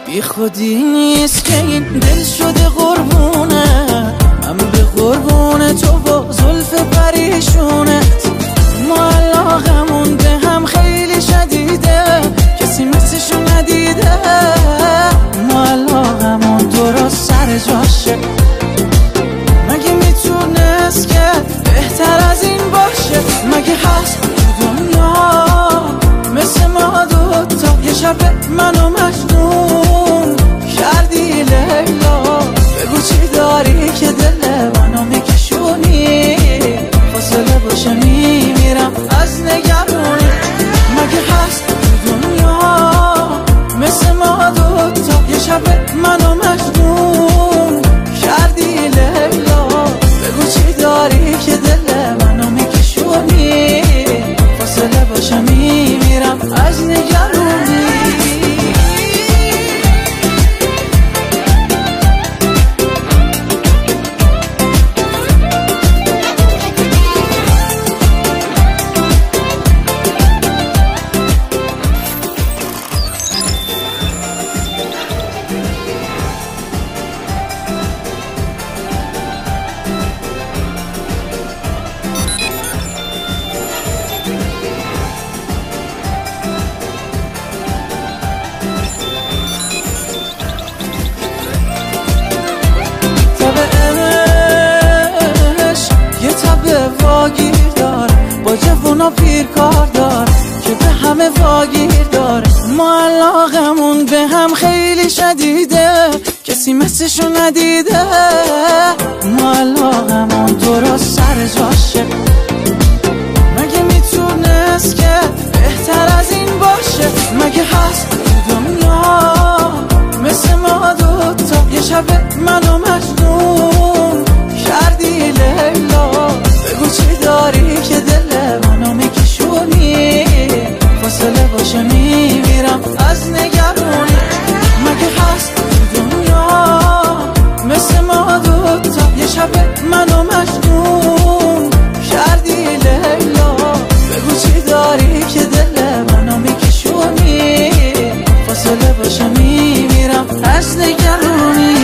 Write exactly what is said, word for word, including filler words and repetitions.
بی خودی نیست که این دل شده قربونه، من به قربون تو و زلف پریشونه. ما علاقمون به هم خیلی شدیده، کسی مثلشو ندیده. ما علاقمون درست سر جاشه، مگه میتونست که بهتر از این باشه؟ مگه هست تو دنیا مثل ما دوتا؟ یه شب منو مجنون کردی لیلا، بگو چی داری که دل منو میکشونی؟ فاصله باشه میمیرم از نگرانی. مگه هست تو دنیا مثل ما دوتا؟ یه شب منو مجنون کردی لیلا، بگو چی داری که دل منو میکشونی؟ فاصله باشه میمیرم از نگرانی. واگیر داره با جوونا پیر کار داره که به همه واگیر داره. ما علاقمون به هم خیلی شدیده، کسی مثلشو ندیده. ما علاقمون درست سر جاشه، مگه میتونست که بهتر از این باشه؟ مگه هست تو دنیا مثل ما دوتا؟ یه شب منو مجنون کردی لیلا، بگو چی داری که دل منو میکشونی؟ فاصله باشه میمیرم از نگرانی. مگه هست تو دنیا مثل ما دوتا؟ یه شب منو مجنون کردی لیلا، بگو چی داری که دل منو میکشونی؟ فاصله باشه میمیرم از نگرانی.